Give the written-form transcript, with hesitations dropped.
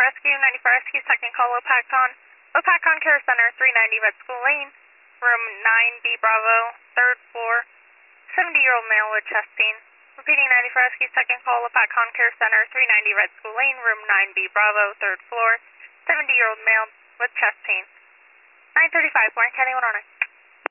Rescue, 94 Rescue, second call, Opacon Care Center, 390 Red School Lane, room 9B Bravo, third floor, 70-year-old male with chest pain. Repeating, 94 Rescue, second call, Opacon Care Center, 390 Red School Lane, room 9B Bravo, third floor, 70-year-old male with chest pain. 935, Warren County 109.